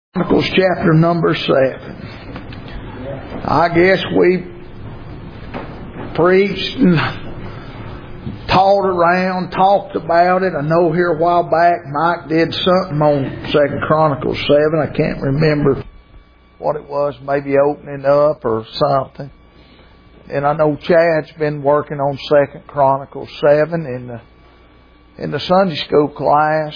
Chronicles chapter number 7. I guess we preached and taught around, talked about it. I know here a while back Mike did something on 2 Chronicles 7. I can't remember what it was, maybe opening up or something. And I know Chad's been working on 2 Chronicles 7 in the Sunday school class.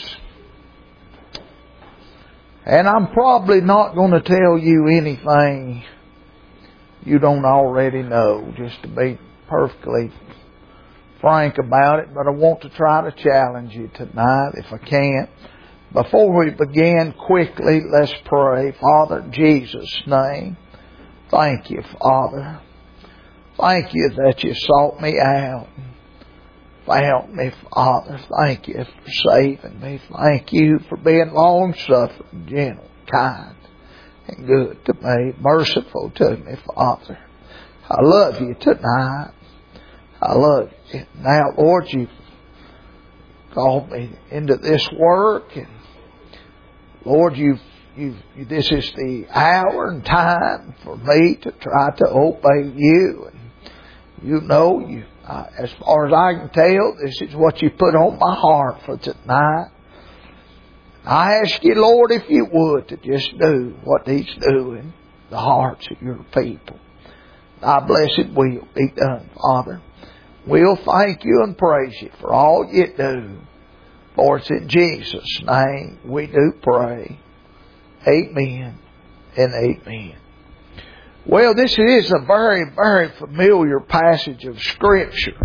And I'm probably not going to tell you anything you don't already know, just to be perfectly frank about it. But I want to try to challenge you tonight if I can. Before we begin, quickly, let's pray. Father, in Jesus' name, thank you, Father. Thank you that you sought me out. Found me, Father. Thank you for saving me. Thank you for being long-suffering, gentle, kind, and good to me. Merciful to me, Father. I love you tonight. I love you. Now, Lord, you've called me into this work, and Lord, this is the hour and time for me to try to obey you. And you know, as far as I can tell, this is what you put on my heart for tonight. I ask you, Lord, if you would, to just do what needs doing in the hearts of your people. Thy blessed will be done, Father. We'll thank you and praise you for all you do. For it's in Jesus' name we do pray. Amen and amen. Well, this is a very, very familiar passage of Scripture.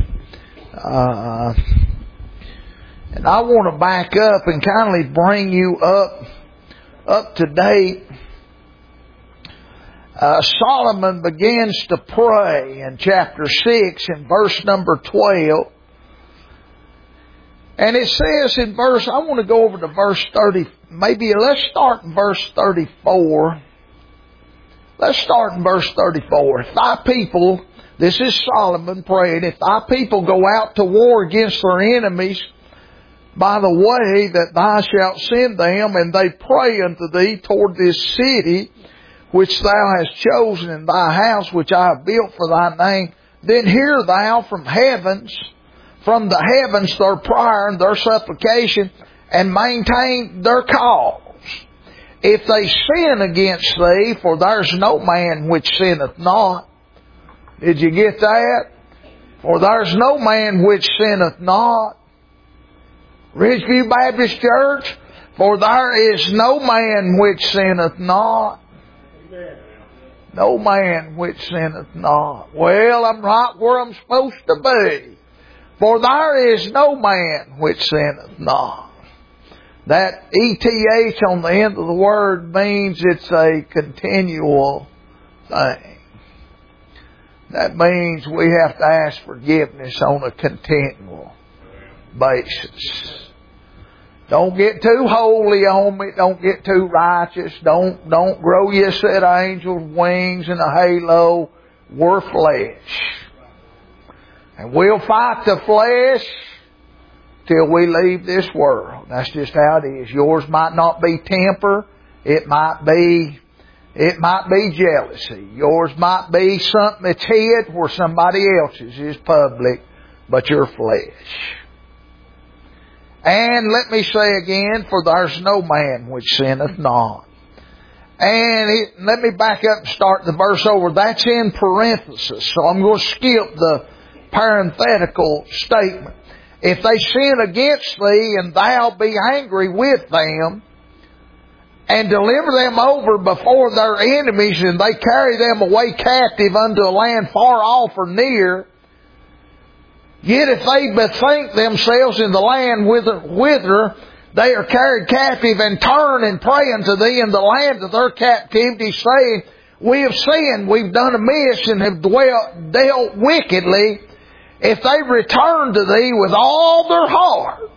And I want to back up and kindly bring you up to date. Solomon begins to pray in chapter 6 in verse number 12. And it says in I want to go over to verse 30, maybe let's start in verse 34. Let's start in verse 34. If thy people, this is Solomon praying, if thy people go out to war against their enemies by the way that thou shalt send them, and they pray unto thee toward this city which thou hast chosen in thy house which I have built for thy name, then hear thou from the heavens their prayer and their supplication, and maintain their cause. If they sin against thee, for there's no man which sinneth not. Did you get that? For there's no man which sinneth not. Ridgeview Baptist Church, for there is no man which sinneth not. No man which sinneth not. Well, I'm right where I'm supposed to be. For there is no man which sinneth not. That ETH on the end of the word means it's a continual thing. That means we have to ask forgiveness on a continual basis. Don't get too holy on me. Don't get too righteous. Don't grow you a set of angels' wings and a halo. We're flesh. And we'll fight the flesh till we leave this world. That's just how it is. Yours might not be temper. It might be jealousy. Yours might be something that's hid where somebody else's is public, but you're flesh. And let me say again, for there's no man which sinneth not. And let me back up and start the verse over. That's in parenthesis, so I'm going to skip the parenthetical statement. If they sin against thee, and thou be angry with them, and deliver them over before their enemies, and they carry them away captive unto a land far off or near, yet if they bethink themselves in the land whither they are carried captive, and turn and pray unto thee in the land of their captivity, saying, we have sinned, we've done amiss, and have dealt wickedly, if they return to thee with all their heart,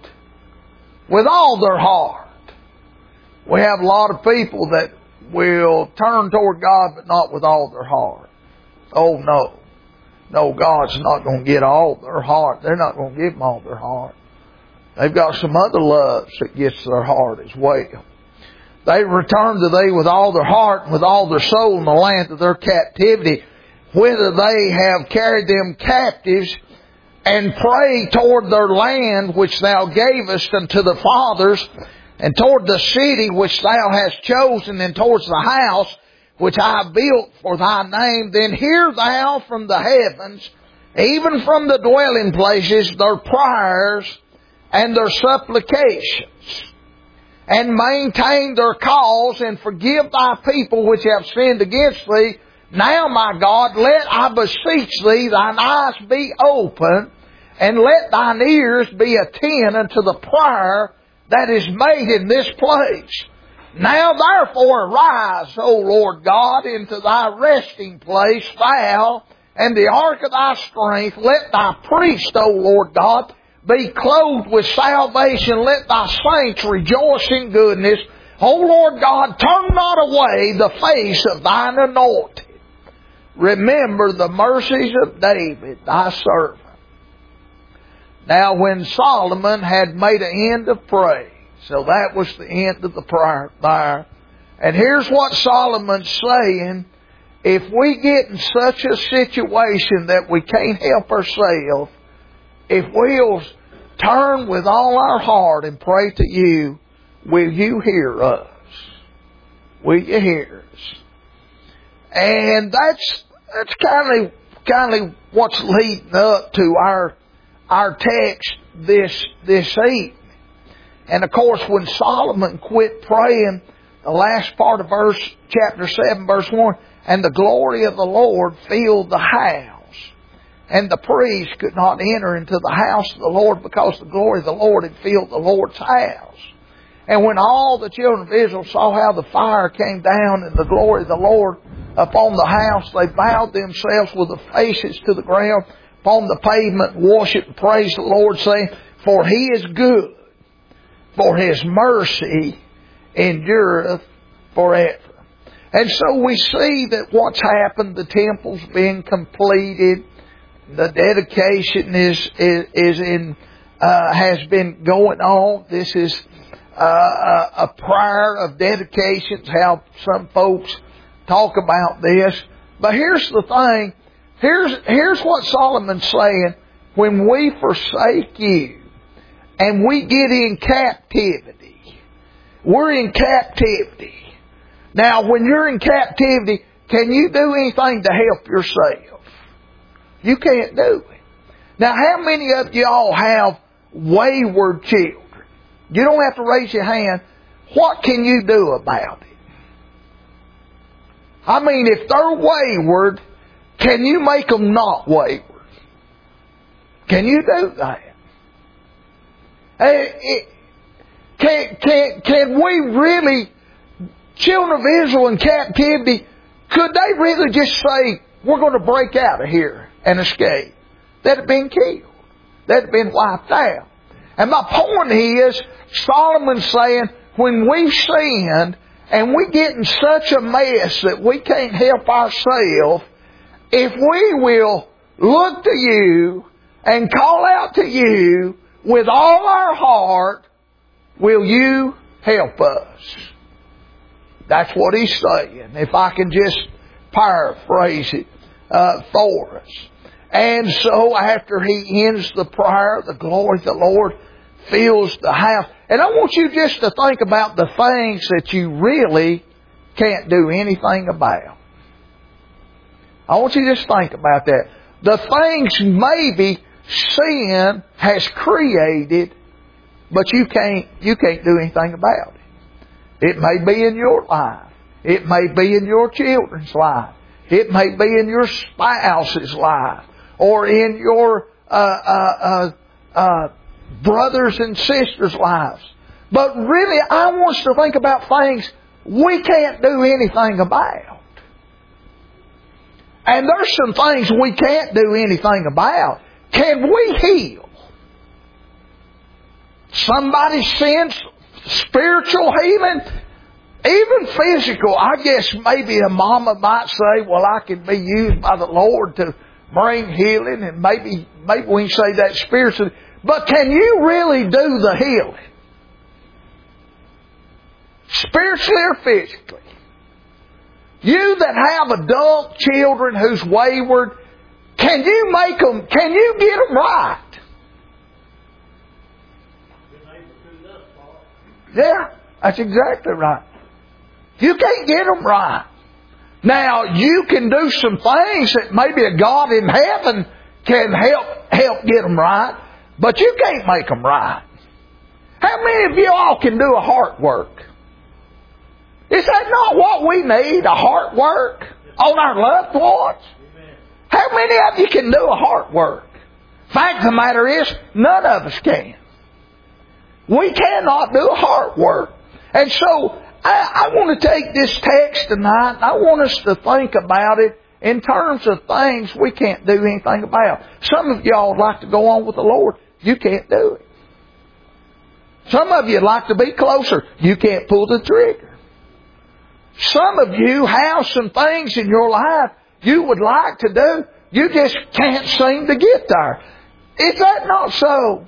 we have a lot of people that will turn toward God, but not with all their heart. Oh no. No, God's not going to get all their heart. They're not going to give them all their heart. They've got some other loves that gets their heart as well. They return to Thee with all their heart and with all their soul in the land of their captivity, whither they have carried them captives, and pray toward their land which Thou gavest unto the fathers, and toward the city which Thou hast chosen, and towards the house which I have built for Thy name, then hear Thou from the heavens, even from the dwelling places, their prayers and their supplications, and maintain their cause, and forgive Thy people which have sinned against Thee. Now, my God, let, I beseech Thee, Thine eyes be open, and let Thine ears be attentive unto the prayer that is made in this place. Now therefore arise, O Lord God, into Thy resting place, Thou and the ark of Thy strength. Let Thy priest, O Lord God, be clothed with salvation. Let Thy saints rejoice in goodness. O Lord God, turn not away the face of Thine anointed. Remember the mercies of David, Thy servant. Now when Solomon had made an end of praying, so that was the end of the prayer there. And here's what Solomon's saying. If we get in such a situation that we can't help ourselves, if we'll turn with all our heart and pray to You, will You hear us? Will You hear us? And that's kind of what's leading up to our text this evening. And of course, when Solomon quit praying, the last part of chapter 7, verse 1, and the glory of the Lord filled the house, and the priest could not enter into the house of the Lord because the glory of the Lord had filled the Lord's house. And when all the children of Israel saw how the fire came down and the glory of the Lord upon the house, they bowed themselves with their faces to the ground upon the pavement, worshiped and praised the Lord, saying, For He is good, for His mercy endureth forever. And so we see that what's happened, the temple's been completed, the dedication has been going on. This is a prayer of dedications, how some folks talk about this. But here's the thing. Here's what Solomon's saying. When we forsake You and we get in captivity, we're in captivity. Now, when you're in captivity, can you do anything to help yourself? You can't do it. Now, how many of y'all have wayward children? You don't have to raise your hand. What can you do about it? I mean, if they're wayward, can you make them not wayward? Can you do that? Can we really, children of Israel in captivity, could they really just say, we're going to break out of here and escape? They'd have been killed. They'd have been wiped out. And my point is, Solomon's saying, when we've sinned and we get in such a mess that we can't help ourselves, if we will look to You and call out to You with all our heart, will You help us? That's what he's saying, if I can just paraphrase it for us. And so after he ends the prayer, the glory of the Lord fills the house. And I want you just to think about the things that you really can't do anything about. I want you to just think about that. The things maybe sin has created, but you can't do anything about it. It may be in your life. It may be in your children's life. It may be in your spouse's life. Or in your brothers and sisters' lives. But really, I want us to think about things we can't do anything about. And there's some things we can't do anything about. Can we heal somebody's sins? Spiritual healing? Even physical. I guess maybe a mama might say, well, I can be used by the Lord to bring healing, and maybe we can say that spiritually. But can you really do the healing? spiritually or physically. You that have adult children who's wayward, can you get them right? Yeah, that's exactly right. You can't get them right. Now, you can do some things that maybe a God in heaven can help get them right, but you can't make them right. How many of you all can do a heart work? Is that not what we need, a heart work on our loved ones? How many of you can do a heart work? Fact of the matter is, none of us can. We cannot do a heart work. And so, I want to take this text tonight, I want us to think about it in terms of things we can't do anything about. Some of y'all would like to go on with the Lord. You can't do it. Some of you would like to be closer. You can't pull the trigger. Some of you have some things in your life you would like to do. You just can't seem to get there. Is that not so?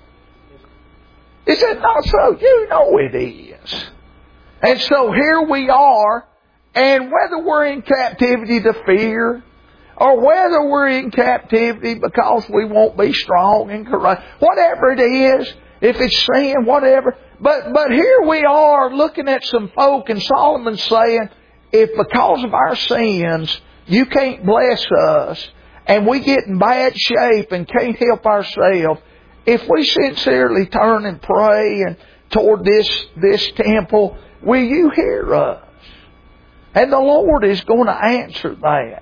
Is it not so? You know it is. And so here we are, and whether we're in captivity to fear, or whether we're in captivity because we won't be strong and courageous, whatever it is, if it's sin, whatever. But here we are looking at some folk, and Solomon's saying, if because of our sins, you can't bless us, and we get in bad shape and can't help ourselves, if we sincerely turn and pray and toward this temple, will you hear us? And the Lord is going to answer that.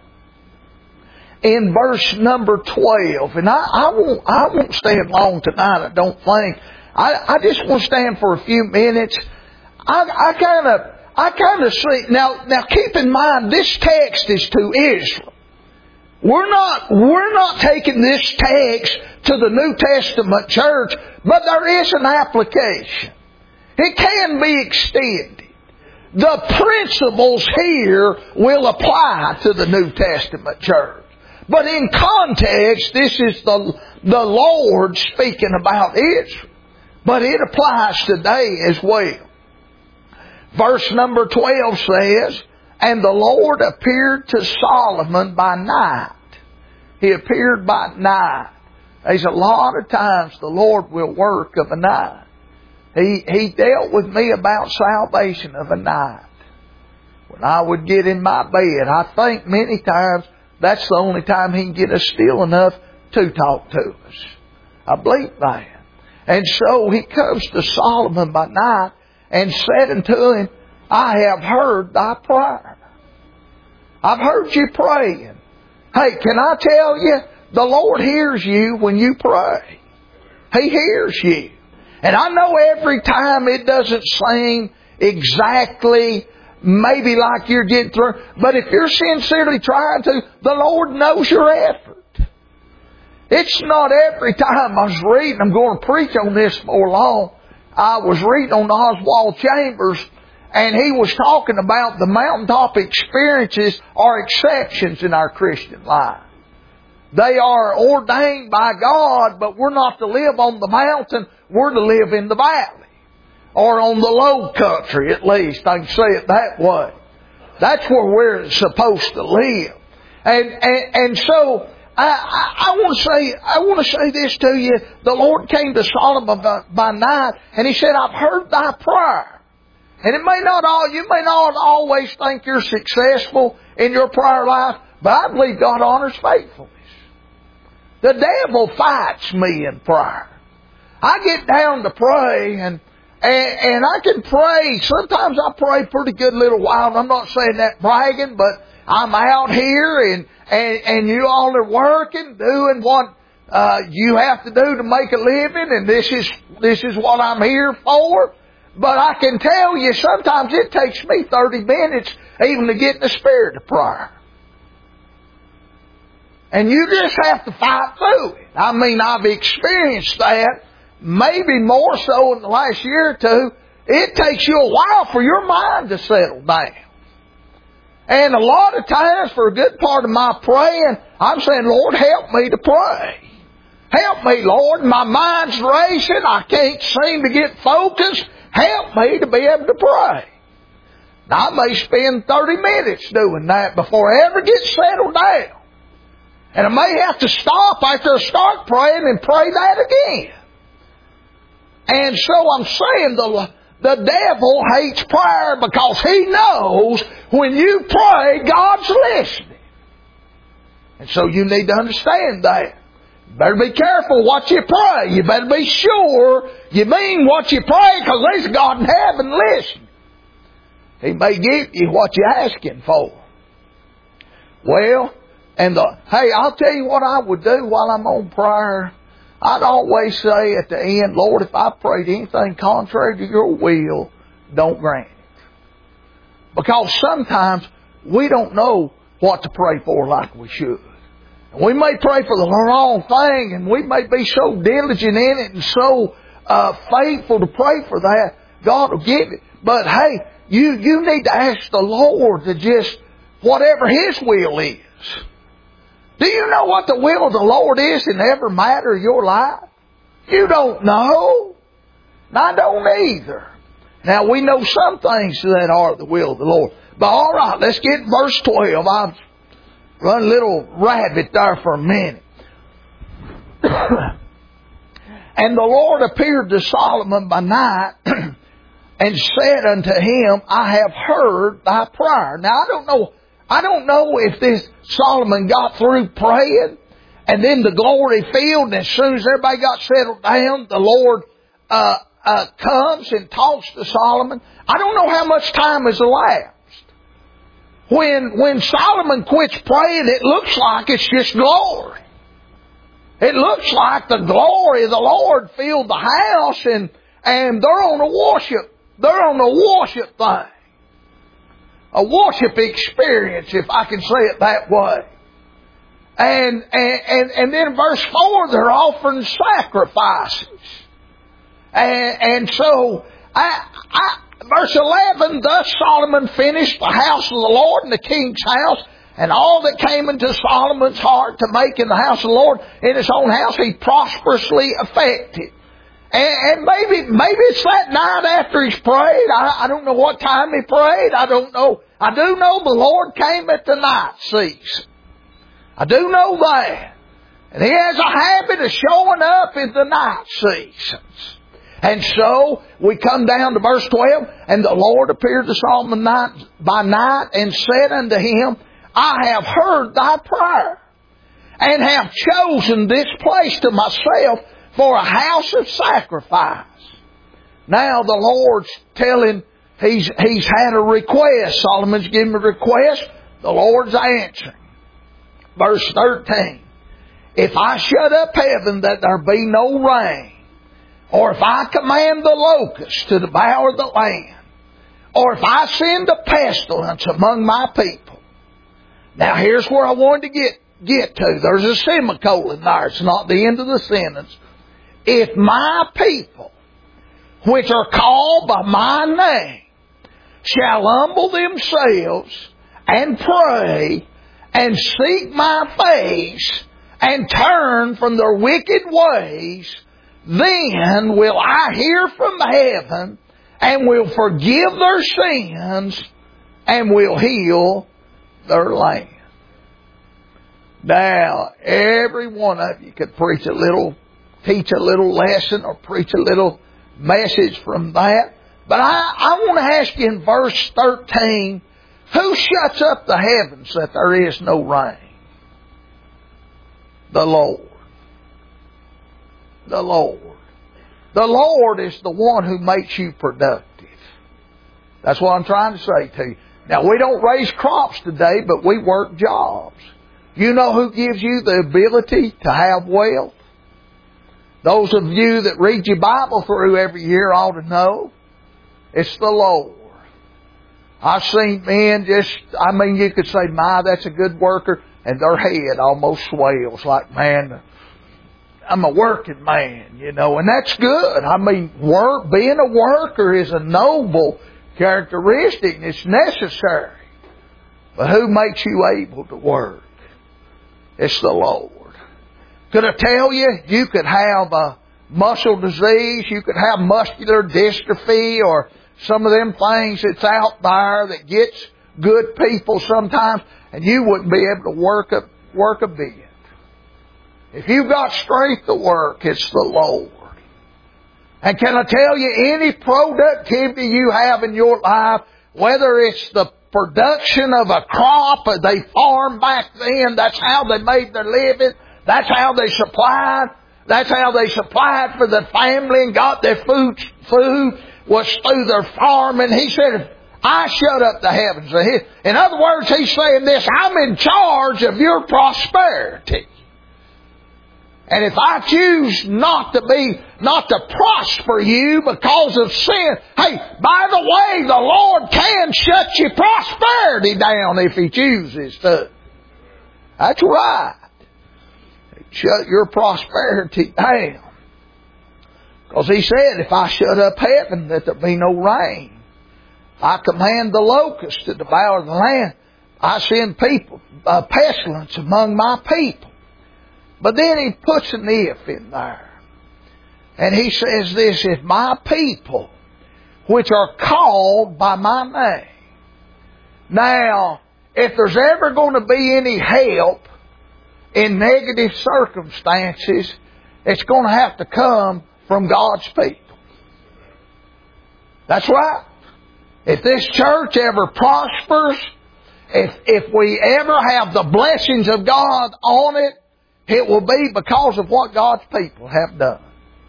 In verse number 12, and I won't stand long tonight, I don't think. I just want to stand for a few minutes. I kind of see, now keep in mind, this text is to Israel. We're not taking this text to the New Testament church, but there is an application. It can be extended. The principles here will apply to the New Testament church. But in context, this is the Lord speaking about Israel. But it applies today as well. Verse number 12 says, and the Lord appeared to Solomon by night. He appeared by night. There's a lot of times the Lord will work of a night. He dealt with me about salvation of a night. When I would get in my bed, I think many times that's the only time He can get us still enough to talk to us. I believe that. And so He comes to Solomon by night and said unto him, I have heard thy prayer. I've heard you praying. Hey, can I tell you, the Lord hears you when you pray. He hears you. And I know every time it doesn't seem exactly maybe like you're getting through, but if you're sincerely trying to, the Lord knows your effort. It's not every time I was reading, I'm going to preach on this for long, I was reading on Oswald Chambers, and he was talking about the mountaintop experiences are exceptions in our Christian life. They are ordained by God, but we're not to live on the mountain, we're to live in the valley. Or on the low country, at least. I can say it that way. That's where we're supposed to live. And so, I want to say this to you. The Lord came to Solomon by night, and He said, I've heard thy prayer. And you may not always think you're successful in your prayer life, but I believe God honors faithfulness. The devil fights me in prayer. I get down to pray, and I can pray. Sometimes I pray pretty good little while, and I'm not saying that bragging, but I'm out here, and you all are working, doing what you have to do to make a living, and this is what I'm here for. But I can tell you, sometimes it takes me 30 minutes even to get in the spirit of prayer. And you just have to fight through it. I mean, I've experienced that, maybe more so in the last year or two. It takes you a while for your mind to settle down. And a lot of times, for a good part of my praying, I'm saying, Lord, help me to pray. Help me, Lord. My mind's racing. I can't seem to get focused. Help me to be able to pray. Now, I may spend 30 minutes doing that before I ever get settled down. And I may have to stop after I start praying and pray that again. And so I'm saying the devil hates prayer because he knows when you pray, God's listening. And so you need to understand that. You better be careful what you pray. You better be sure you mean what you pray, because there's a God in heaven listening. He may give you what you're asking for. Well, hey, I'll tell you what I would do while I'm on prayer. I'd always say at the end, Lord, if I prayed anything contrary to your will, don't grant it. Because sometimes we don't know what to pray for like we should. And we may pray for the wrong thing, and we may be so diligent in it and so faithful to pray for that, God will give it. But hey, you need to ask the Lord to just, whatever His will is. Do you know what the will of the Lord is in every matter of your life? You don't know. And I don't either. Now, we know some things that are the will of the Lord. But all right, let's get verse 12. I've run a little rabbit there for a minute. And the Lord appeared to Solomon by night and said unto him, I have heard thy prayer. Now, I don't know if this Solomon got through praying and then the glory filled, and as soon as everybody got settled down, the Lord comes and talks to Solomon. I don't know how much time has elapsed. When Solomon quits praying, it looks like it's just glory. It looks like the glory of the Lord filled the house, and they're on a worship thing. A worship experience, if I can say it that way. And then in verse 4, they're offering sacrifices. And so, verse 11, thus Solomon finished the house of the Lord and the king's house, and all that came into Solomon's heart to make in the house of the Lord, in his own house, he prosperously effected. And maybe it's that night after he's prayed. I don't know what time he prayed. I don't know. I do know the Lord came at the night season. I do know that. And He has a habit of showing up in the night seasons. And so we come down to verse 12. And the Lord appeared to Solomon by night and said unto him, I have heard thy prayer, and have chosen this place to myself for a house of sacrifice. Now the Lord's telling, He's had a request. Solomon's given a request. The Lord's answering. Verse 13. If I shut up heaven that there be no rain, or if I command the locusts to devour the land, or if I send a pestilence among my people. Now here's where I wanted to get to. There's a semicolon there. It's not the end of the sentence. If my people, which are called by my name, shall humble themselves and pray and seek my face and turn from their wicked ways, then will I hear from heaven and will forgive their sins and will heal their land. Now, every one of you could teach a little lesson or preach a little message from that. But I want to ask you in verse 13, who shuts up the heavens that there is no rain? The Lord. The Lord. The Lord is the one who makes you productive. That's what I'm trying to say to you. Now, we don't raise crops today, but we work jobs. You know who gives you the ability to have wealth? Those of you that read your Bible through every year ought to know. It's the Lord. I've seen men you could say, my, that's a good worker, and their head almost swells like, man, I'm a working man, and that's good. I mean, being a worker is a noble characteristic, and it's necessary. But who makes you able to work? It's the Lord. Could I tell you, you could have a muscle disease, you could have muscular dystrophy, or some of them things that's out there that gets good people sometimes, and you wouldn't be able to work a bit. If you've got strength to work, it's the Lord. And can I tell you, any productivity you have in your life, whether it's the production of a crop that they farmed back then, that's how they made their living, that's how they supplied for the family and got their food was through their farming. He said, I shut up the heavens. In other words, He's saying this, I'm in charge of your prosperity. And if I choose not to prosper you because of sin, hey, by the way, the Lord can shut your prosperity down if He chooses to. That's right. Shut your prosperity down. Because He said, if I shut up heaven, that there be no rain. I command the locusts to devour the land. I send pestilence among my people. But then He puts an if in there. And He says this, if my people, which are called by my name. Now, if there's ever going to be any help in negative circumstances, it's going to have to come from God's people. That's right. If this church ever prospers, if we ever have the blessings of God on it, it will be because of what God's people have done.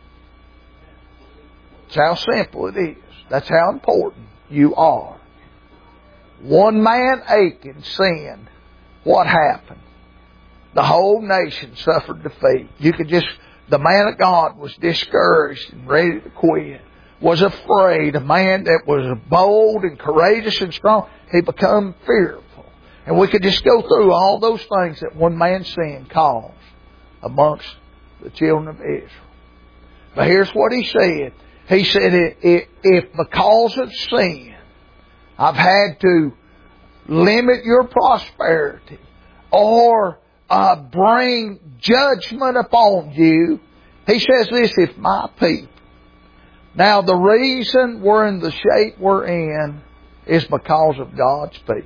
That's how simple it is. That's how important you are. One man, Achan, sinned. What happened? The whole nation suffered defeat. The man of God was discouraged and ready to quit. Was afraid. A man that was bold and courageous and strong, he became fearful. And we could just go through all those things that one man's sin caused amongst the children of Israel. But here's what he said. He said, if because of sin, I've had to limit your prosperity or bring judgment upon you, he says this, if my people. Now the reason we're in the shape we're in is because of God's people.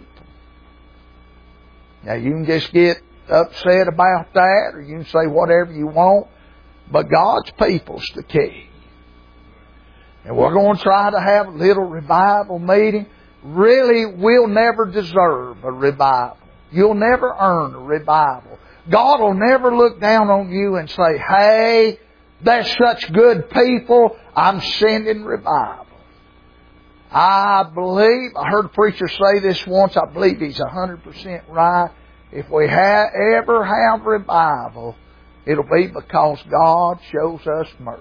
Now you can just get upset about that, or you can say whatever you want, but God's people's the key. And we're going to try to have a little revival meeting. Really, we'll never deserve a revival. You'll never earn a revival. God will never look down on you and say, hey, there's such good people, I'm sending revival. I heard a preacher say this once, I believe he's 100% right. If we ever have revival, it'll be because God shows us mercy.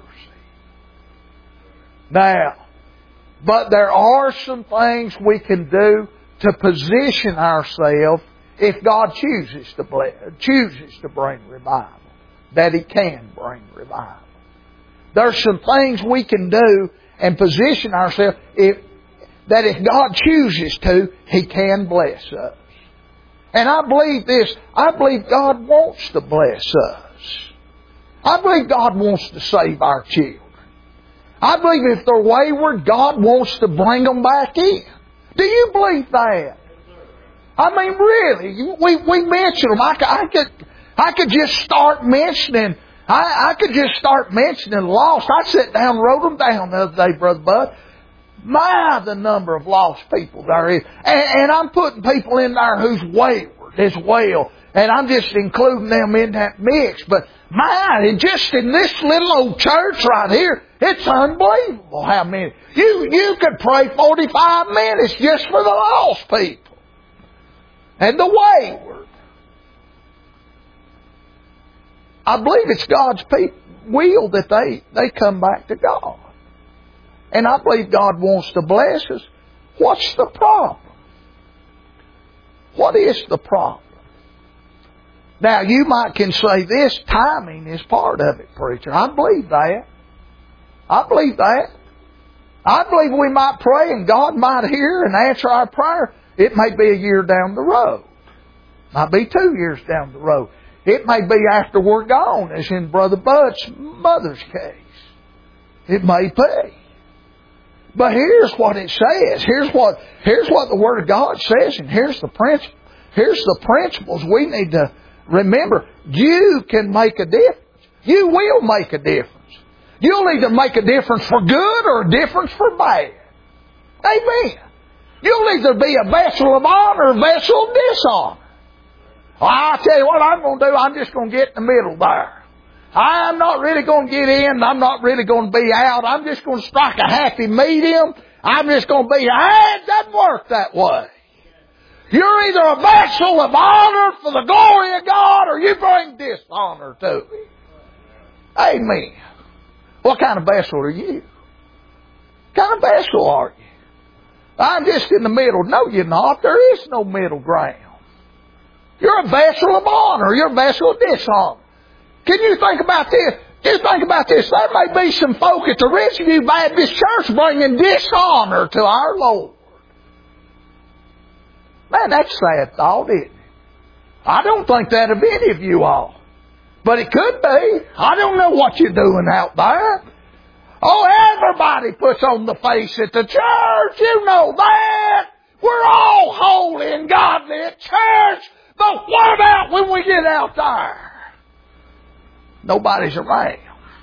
Now, but there are some things we can do to position ourselves if God chooses to bring revival, that He can bring revival. There's some things we can do and position ourselves that if God chooses to, He can bless us. And I believe this. I believe God wants to bless us. I believe God wants to save our children. I believe if they're wayward, God wants to bring them back in. Do you believe that? I mean, really, we mention them. I could just start mentioning. I could just start mentioning lost. I sat down and wrote them down the other day, Brother Bud. The number of lost people there is. And I'm putting people in there who's wayward as well. And I'm just including them in that mix. But just in this little old church right here, it's unbelievable how many. You could pray 45 minutes just for the lost people. And the wayward. I believe it's God's will that they come back to God. And I believe God wants to bless us. What's the problem? What is the problem? Now, you can say this, timing is part of it, preacher. I believe that. I believe that. I believe we might pray and God might hear and answer our prayer. It may be a year down the road. It might be 2 years down the road. It may be after we're gone, as in Brother Bud's mother's case. It may be. But here's what it says. Here's what the Word of God says, and here's the principle. Here's the principles we need to remember. You can make a difference. You will make a difference. You'll either make a difference for good or a difference for bad. Amen. You'll either be a vessel of honor or a vessel of dishonor. Well, I'll tell you what I'm going to do. I'm just going to get in the middle there. I'm not really going to get in. I'm not really going to be out. I'm just going to strike a happy medium. I'm just going to be, hey, it doesn't work that way. You're either a vessel of honor for the glory of God or you bring dishonor to it. Amen. What kind of vessel are you? What kind of vessel are you? I'm just in the middle. No, you're not. There is no middle ground. You're a vessel of honor. You're a vessel of dishonor. Can you think about this? Just think about this. There may be some folk at the Richview Baptist Church bringing dishonor to our Lord. Man, that's a sad thought, isn't it? I don't think that of any of you all. But it could be. I don't know what you're doing out there. Oh, everybody puts on the face at the church. You know that. We're all holy and godly at church. But what about when we get out there? Nobody's around.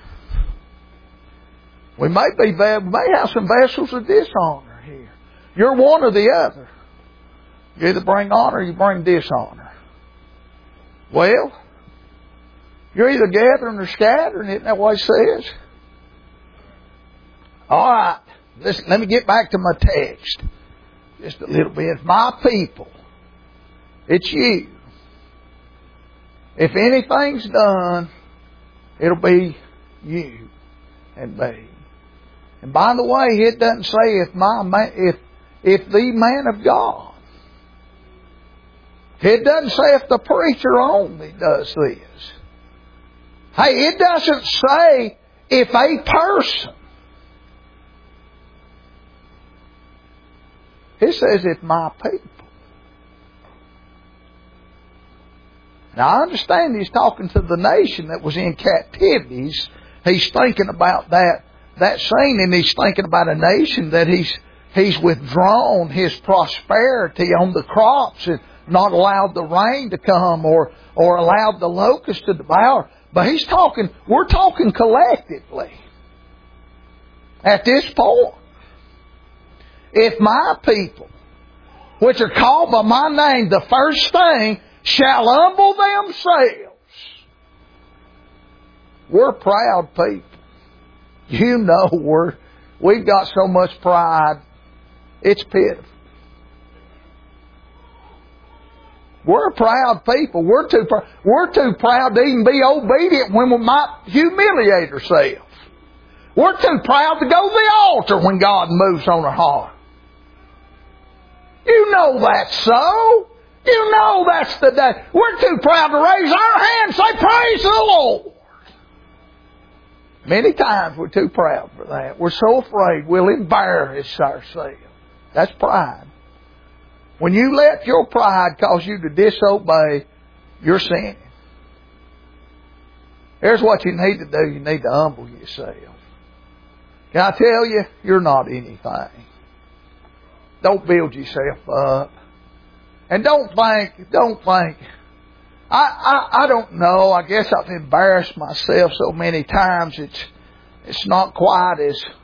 We may have some vessels of dishonor here. You're one or the other. You either bring honor or you bring dishonor. Well, you're either gathering or scattering, isn't that what it says? All right, listen, let me get back to my text just a little bit. My people, it's you. If anything's done, it'll be you and me. And by the way, it doesn't say if the man of God. It doesn't say if the preacher only does this. Hey, it doesn't say if a person. It says if my people. Now I understand he's talking to the nation that was in captivity. He's thinking about that scene, and he's thinking about a nation that he's withdrawn his prosperity on the crops and not allowed the rain to come or allowed the locusts to devour. But we're talking collectively at this point. If my people, which are called by my name, the first thing, shall humble themselves. We're proud people. You know we've got so much pride. It's pitiful. We're proud people. We're too proud to even be obedient when we might humiliate ourselves. We're too proud to go to the altar when God moves on our heart. You know that's so. You know that's the day. We're too proud to raise our hands and say, praise the Lord. Many times we're too proud for that. We're so afraid we'll embarrass ourselves. That's pride. When you let your pride cause you to disobey, you're sinning. Here's what you need to do. You need to humble yourself. Can I tell you, you're not anything. Don't build yourself up. And don't think, I don't know, I guess I've embarrassed myself so many times, it's not quite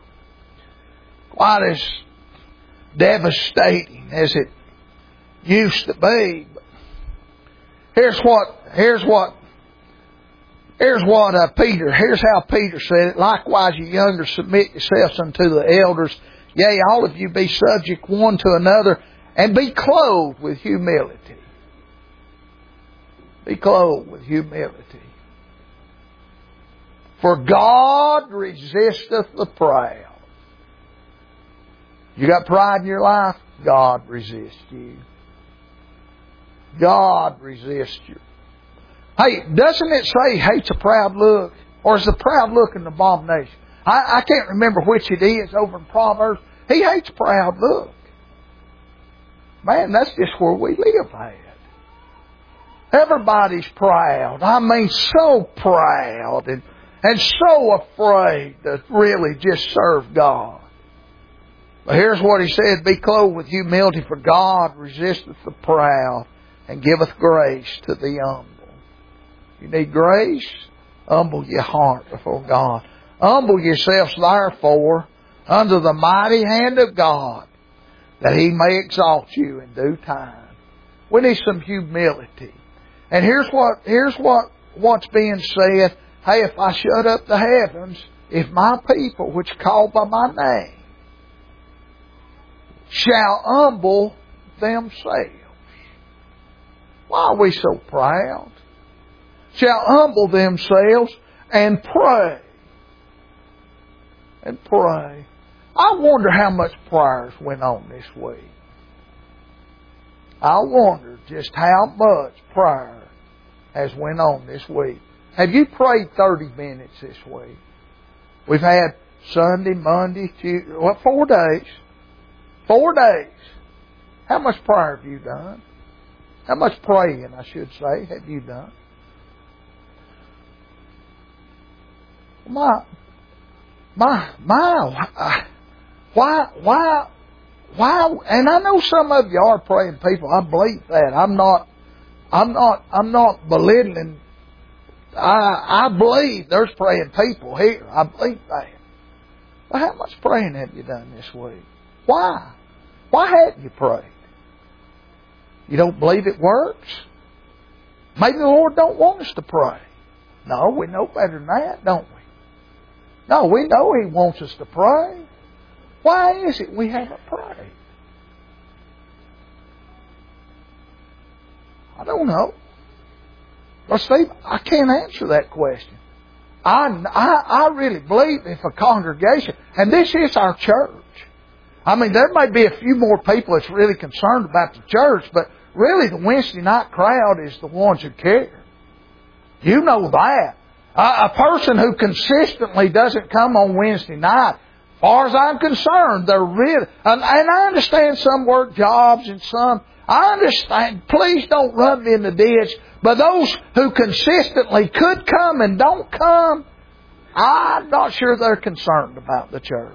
as devastating as it used to be. But here's how Peter said it. Likewise, you younger, submit yourselves unto the elders. Yea, all of you be subject one to another, and be clothed with humility. Be clothed with humility. For God resisteth the proud. You got pride in your life? God resists you. God resists you. Hey, doesn't it say hates a proud look? Or is the proud look an abomination? I can't remember which it is over in Proverbs. He hates a proud look. Man, that's just where we live at. Everybody's proud. I mean, so proud and so afraid to really just serve God. But here's what He said, be clothed with humility, for God resisteth the proud and giveth grace to the humble. You need grace? Humble your heart before God. Humble yourselves therefore under the mighty hand of God, that He may exalt you in due time. We need some humility. And here's what's being said. Hey, if I shut up the heavens, if my people, which are called by my name, shall humble themselves. Why are we so proud? Shall humble themselves and pray. And pray. I wonder how much prayers went on this week. I wonder just how much prayer has went on this week. Have you prayed 30 minutes this week? We've had Sunday, Monday, Tuesday, 4 days. 4 days. How much prayer have you done? How much praying, I should say, have you done? Why, and I know some of you are praying people. I believe that. I'm not belittling. I believe there's praying people here. I believe that. But how much praying have you done this week? Why? Why haven't you prayed? You don't believe it works? Maybe the Lord don't want us to pray. No, we know better than that, don't we? No, we know He wants us to pray. Why is it we haven't prayed? I don't know. Well, Steve, I can't answer that question. I really believe if a congregation, and this is our church. I mean, there may be a few more people that's really concerned about the church, but really the Wednesday night crowd is the ones who care. You know that. A person who consistently doesn't come on Wednesday night, as far as I'm concerned, they're really... And I understand some work jobs and some... I understand. Please don't run me in the ditch. But those who consistently could come and don't come, I'm not sure they're concerned about the church.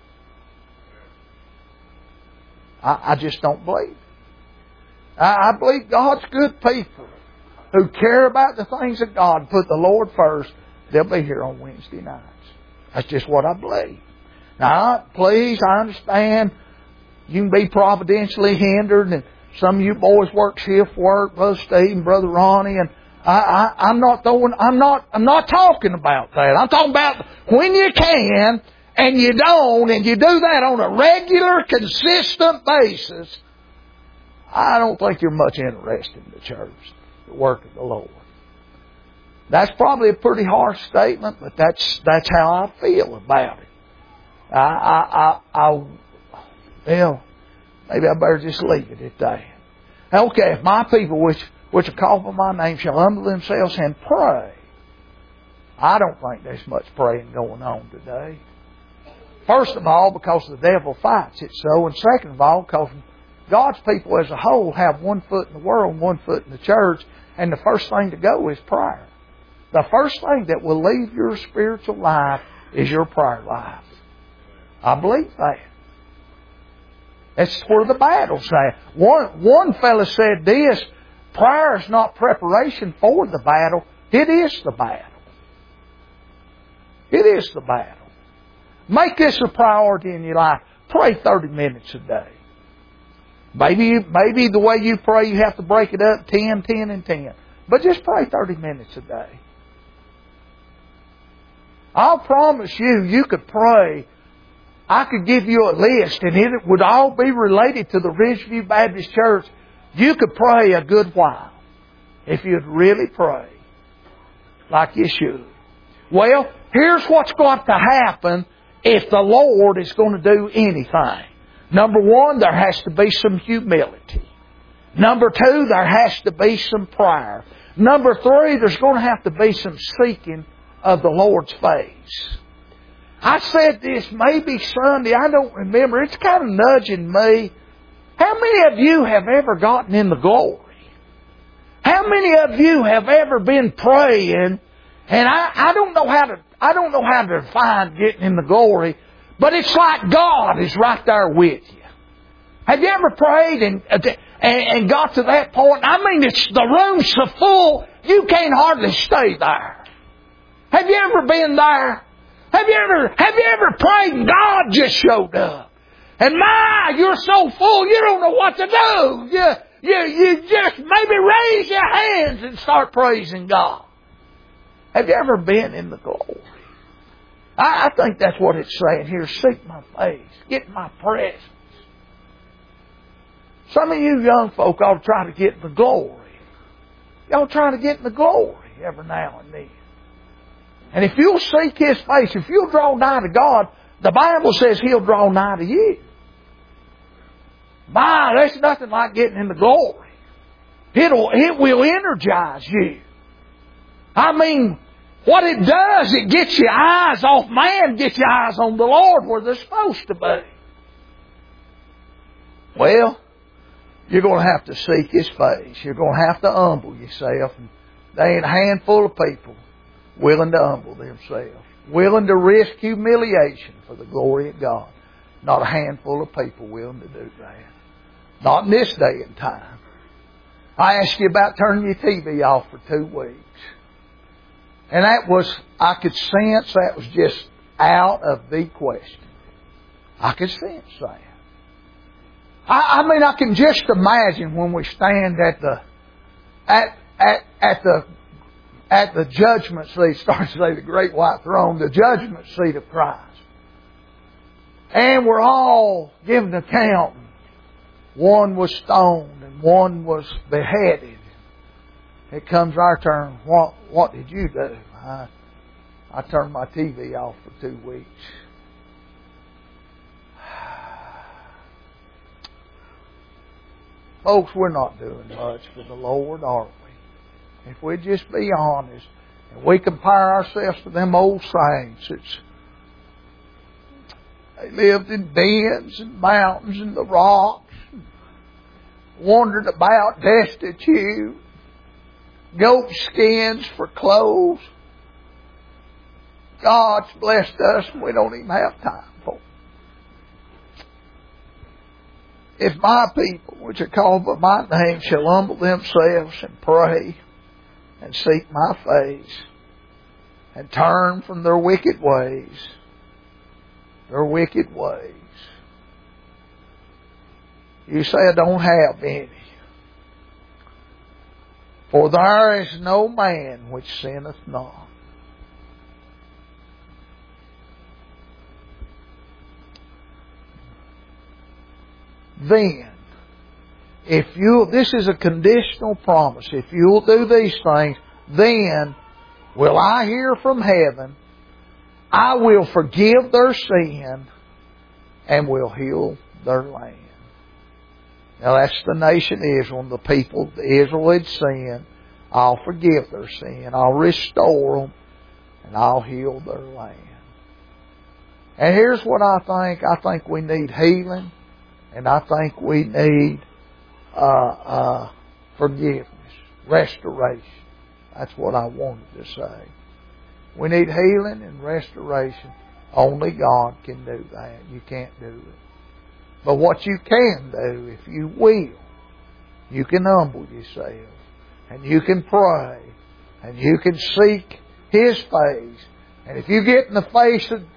I just don't believe. I believe God's good people who care about the things of God, put the Lord first, they'll be here on Wednesday nights. That's just what I believe. Now, please, I understand you can be providentially hindered, and some of you boys work shift work, Brother Steve and Brother Ronnie, and I'm not talking about that. I'm talking about when you can and you don't, and you do that on a regular, consistent basis. I don't think you're much interested in the church, the work of the Lord. That's probably a pretty harsh statement, but that's how I feel about it. Well, maybe I better just leave it at that. Okay, if my people which are called by my name shall humble themselves and pray. I don't think there's much praying going on today. First of all, because the devil fights it so, and second of all, because God's people as a whole have one foot in the world and one foot in the church, and the first thing to go is prayer. The first thing that will leave your spiritual life is your prayer life. I believe that. That's where the battle's at. One fellow said this, prayer is not preparation for the battle, it is the battle. It is the battle. Make this a priority in your life. Pray 30 minutes a day. Maybe the way you pray, you have to break it up 10, 10, and 10. But just pray 30 minutes a day. I'll promise you could pray. I could give you a list, and it would all be related to the Ridgeview Baptist Church. You could pray a good while if you'd really pray like you should. Well, here's what's got to happen if the Lord is going to do anything. Number one, there has to be some humility. Number two, there has to be some prayer. Number three, there's going to have to be some seeking of the Lord's face. I said this maybe Sunday, I don't remember. It's kind of nudging me. How many of you have ever gotten in the glory? How many of you have ever been praying? And I don't know how to define getting in the glory, But it's like God is right there with you. Have you ever prayed and got to that point? I mean, the room's so full, you can't hardly stay there. Have you ever been there? Have you ever prayed and God just showed up? And you're so full, you don't know what to do. You just maybe raise your hands and start praising God. Have you ever been in the glory? I think that's what it's saying here. Seek my face. Get in my presence. Some of you young folk ought to try to get in the glory. Y'all try to get in the glory every now and then. And if you'll seek His face, if you'll draw nigh to God, the Bible says He'll draw nigh to you. There's nothing like getting in the glory. It will energize you. I mean, what it does, it gets your eyes off man, gets your eyes on the Lord where they're supposed to be. Well, you're going to have to seek His face. You're going to have to humble yourself. And there ain't a handful of people willing to humble themselves, willing to risk humiliation for the glory of God. Not a handful of people willing to do that. Not in this day and time. I asked you about turning your TV off for 2 weeks. And I could sense that was just out of the question. I could sense that. I mean, I can just imagine when we stand at the judgment seat, starts to say the great white throne, the judgment seat of Christ. And we're all given account. One was stoned and one was beheaded. It comes our turn. What did you do? I turned my TV off for 2 weeks. Folks, we're not doing much for the Lord, are we? If we just be honest and we compare ourselves to them old saints, they lived in dens and mountains and the rocks, wandered about destitute, goat skins for clothes. God's blessed us and we don't even have time for it. If my people, which are called by my name, shall humble themselves and pray and seek my face and turn from their wicked ways, You say, I don't have any. For there is no man which sinneth not. Then, this is a conditional promise. If you'll do these things, then will I hear from heaven, I will forgive their sin, and will heal their land. Now that's the nation Israel, the people Israel had sinned. I'll forgive their sin, I'll restore them, and I'll heal their land. And here's what I think. I think we need healing. And I think we need forgiveness, restoration. That's what I wanted to say. We need healing and restoration. Only God can do that. You can't do it. But what you can do, if you will, you can humble yourself. And you can pray. And you can seek His face. And if you get in the face of,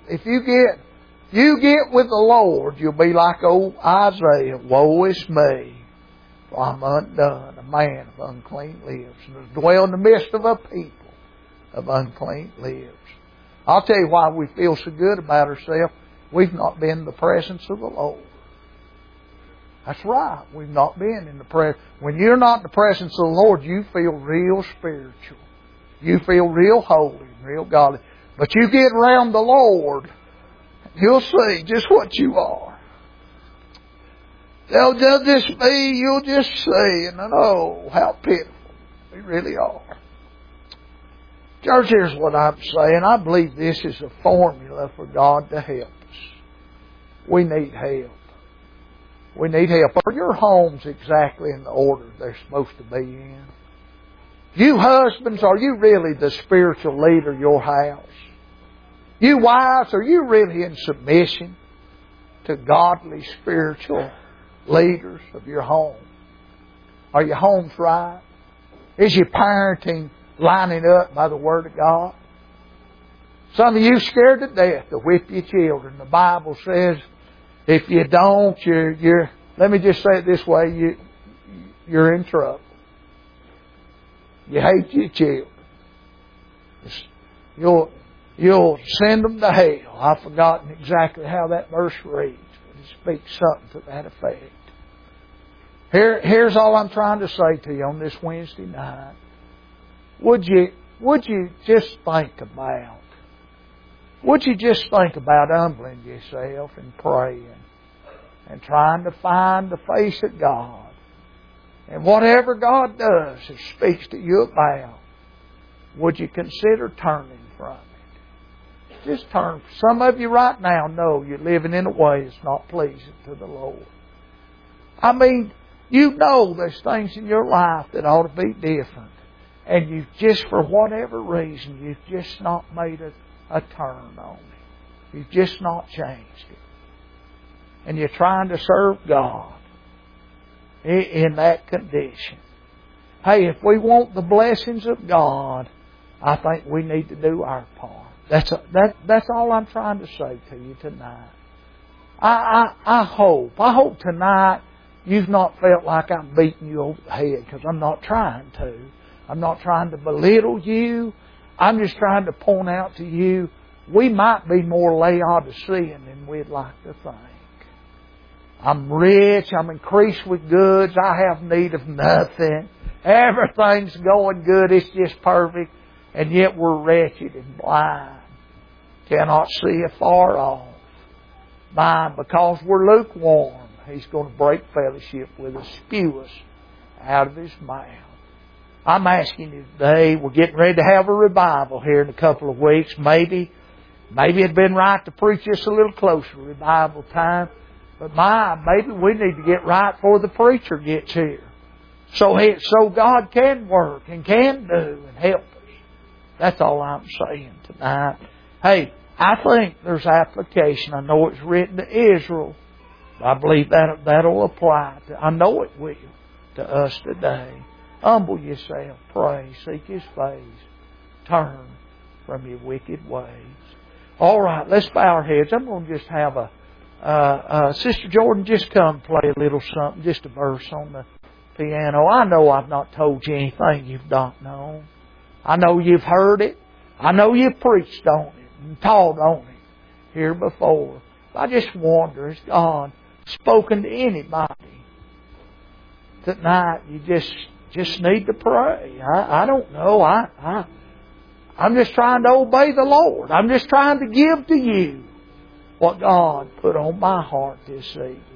you get with the Lord, you'll be like old Isaiah. Woe is me, for I'm undone, a man of unclean lips, and dwell in the midst of a people of unclean lips. I'll tell you why we feel so good about ourselves. We've not been in the presence of the Lord. That's right. We've not been in the presence. When you're not in the presence of the Lord, you feel real spiritual. You feel real holy, real godly. But you get around the Lord, you'll see just what you are. They'll just be, you'll just see, and oh, how pitiful we really are. Church, here's what I'm saying. I believe this is a formula for God to help us. We need help. We need help. Are your homes exactly in the order they're supposed to be in? You husbands, are you really the spiritual leader of your house? You wives, are you really in submission to godly spiritual leaders of your home? Are your homes right? Is your parenting lining up by the Word of God? Some of you scared to death to whip your children. The Bible says if you don't, you're let me just say it this way, you're in trouble. You hate your children. You'll send them to hell. I've forgotten exactly how that verse reads, but it speaks something to that effect. Here's all I'm trying to say to you on this Wednesday night. Would you just think about humbling yourself and praying and trying to find the face of God? And whatever God does and speaks to you about, would you consider turning from it? Just turn. Some of you right now know you're living in a way that's not pleasing to the Lord. I mean, you know there's things in your life that ought to be different. And you've just, for whatever reason, you've just not made a turn on it. You've just not changed it. And you're trying to serve God in that condition. Hey, if we want the blessings of God, I think we need to do our part. That's all I'm trying to say to you tonight. I hope tonight you've not felt like I'm beating you over the head, because I'm not trying to. I'm not trying to belittle you. I'm just trying to point out to you we might be more Laodicean than we'd like to think. I'm rich. I'm increased with goods. I have need of nothing. Everything's going good. It's just perfect. And yet we're wretched and blind. Cannot see afar off. Because we're lukewarm, He's going to break fellowship with us, spew us out of His mouth. I'm asking you today, we're getting ready to have a revival here in a couple of weeks. Maybe it'd been right to preach this a little closer, revival time. But maybe we need to get right before the preacher gets here. So God can work and can do and help us. That's all I'm saying tonight. Hey, I think there's application. I know it's written to Israel. I believe that'll apply. I know it will to us today. Humble yourself, pray, seek His face, turn from your wicked ways. All right, let's bow our heads. I'm going to just have Sister Jordan, just come play a little something, just a verse on the piano. I know I've not told you anything you've not known. I know you've heard it. I know you've preached on it and taught on it here before. I just wonder, has God spoken to anybody tonight? You just need to pray. I don't know. I'm just trying to obey the Lord. I'm just trying to give to you what God put on my heart this evening.